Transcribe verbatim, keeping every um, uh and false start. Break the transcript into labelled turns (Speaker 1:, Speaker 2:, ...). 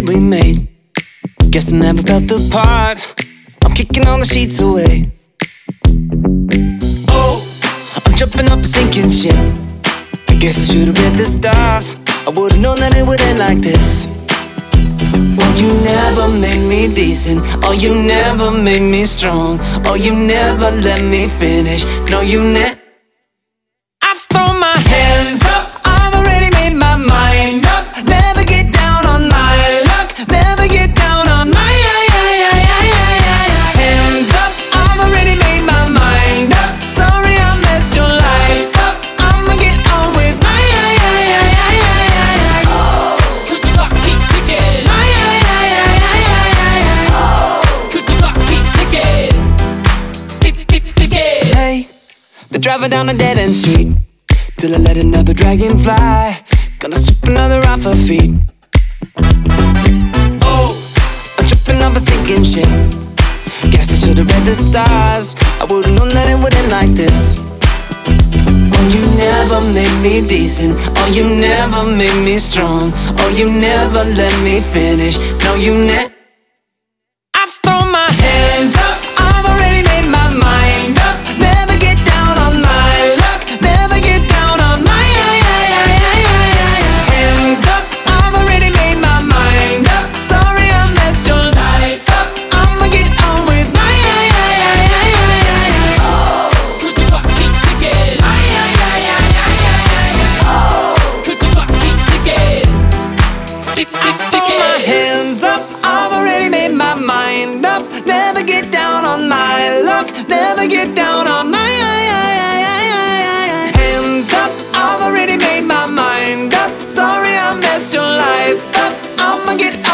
Speaker 1: we made. Guess I never felt the part. I'm kicking all the sheets away. Oh, I'm jumping off a sinking ship. I guess I should've read the stars. I would've known that it would end like this. Oh, you never made me decent. Oh, you never made me strong. Oh, you never let me finish. No, you never. I throw my hands up. I've already made my mind up. Never get down on my luck. Never get down on my hands up. I've already made my mind up. Sorry I messed your life up. I'ma get on with my
Speaker 2: Cause the clock keeps ticking. Cause the clock keeps ticking. Tick, tick, ticking.
Speaker 1: Hey, they're driving down a dead-end street till I let another dragon fly. Gonna sweep another off her feet. Oh, I'm tripping off a sinking ship. Guess I should've read the stars. I would've known that it would end like this. Oh, you never made me decent. Oh, you never made me strong. Oh, you never let me finish. No, you never. I throw my hands up. I've already made my mind up. Never get down on my luck. Never get down on my hands up. I've already made my mind up. Sorry I messed your life up. I'ma get on with my
Speaker 2: Cause the clock keeps ticking. Cause the clock keeps ticking. Tick, tick, ticking.
Speaker 1: my hands up. I've already made my mind up. Never get down on my luck. Never get down on my hands up. I've already made my mind up. Sorry I messed your life up. I'ma get